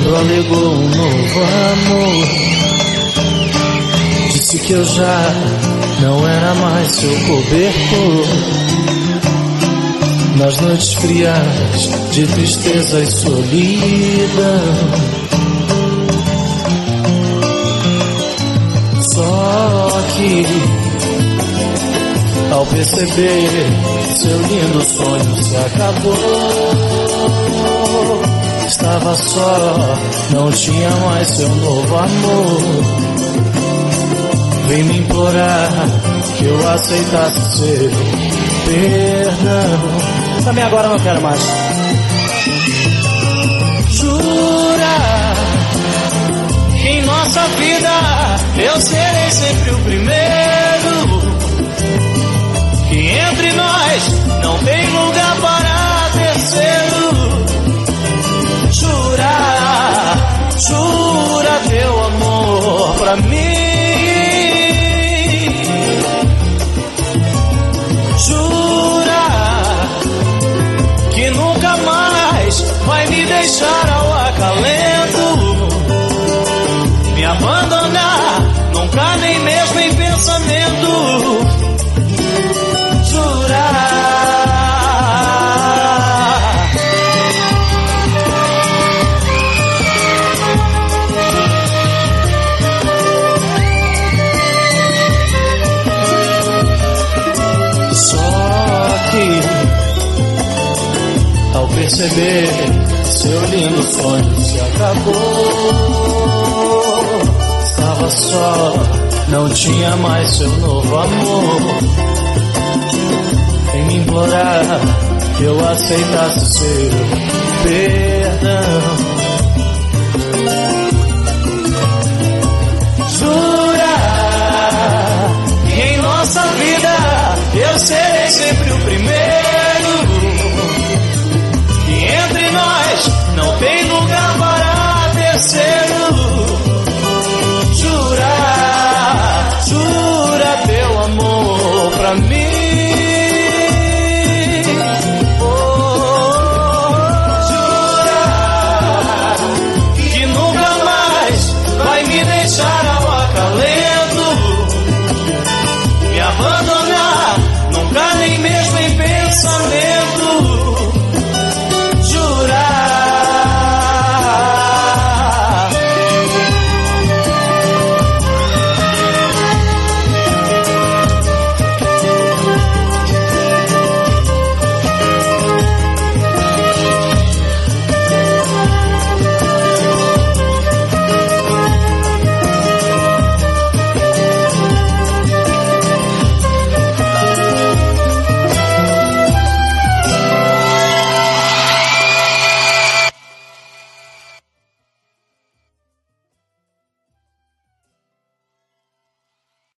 quando alegou um novo amor. Disse que eu já não era mais seu cobertor. Nas noites frias de tristeza e solidão. Só que ao perceber seu lindo sonho se acabou. Estava só, não tinha mais seu novo amor. Vem me implorar que eu aceitasse seu perdão. Também agora não quero mais. Jura que em nossa vida eu serei sempre o primeiro. Que entre nós não tem lugar para terceiro. Jura teu amor pra mim. Jura que nunca mais vai me deixar ao acalento. Me abandonar, nunca nem mesmo em pensamento. Ao perceber seu lindo sonho se acabou. Estava só, não tinha mais seu novo amor. Vem me implorar que eu aceitasse seu perdão. Jura que em nossa vida eu serei sempre o primeiro.